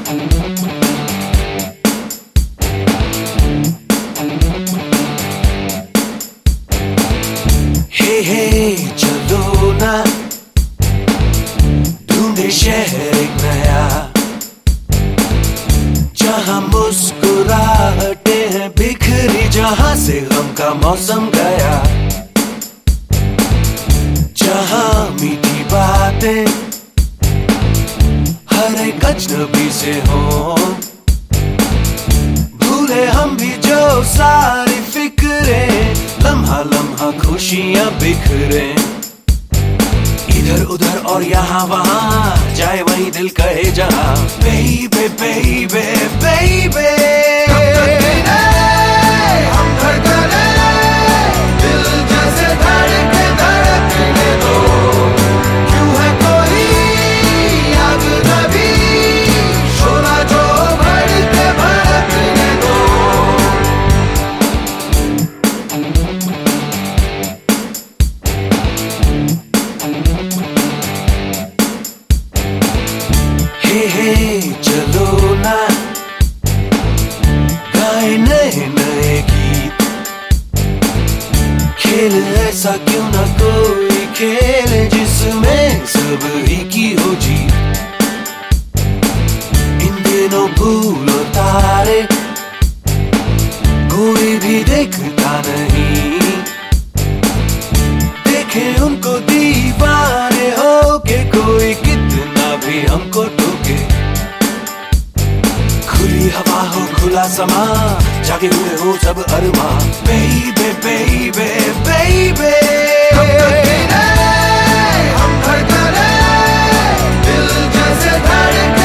चलो ना ढूंढे शहर एक नया, जहां मुस्कुराहटे हैं बिखरी, जहां से गम का मौसम गया, जहां मीठी बातें हर एक अजनबी से हो, भूले हम भी जो सारी फिक्रे, लम्हा लम्हा खुशियां बिखरे, इधर उधर और यहाँ वहाँ, जाए वही दिल कहे जहाँ, बेबे बेबे बेबे हम धड़कने दिल जैसे धड़के धड़कने दो, क्यों है कोई आग नबी, शोला जो भड़के भड़कने दो। चलो ना गाए नए नए गीत, खेल ऐसा क्यों ना कोई खेल जिसमें सब ही की हो जीत, इन दिनों भूलो तारे कोई भी देखता नहीं, देखे उनको दीवाने हो के कोई कितना भी हमको टोके, खुली हवा हो खुला समा, जागे हुए हो सब अरमा, बेबे बेबे बेबे हम धड़कने दिल जैसे धड़कने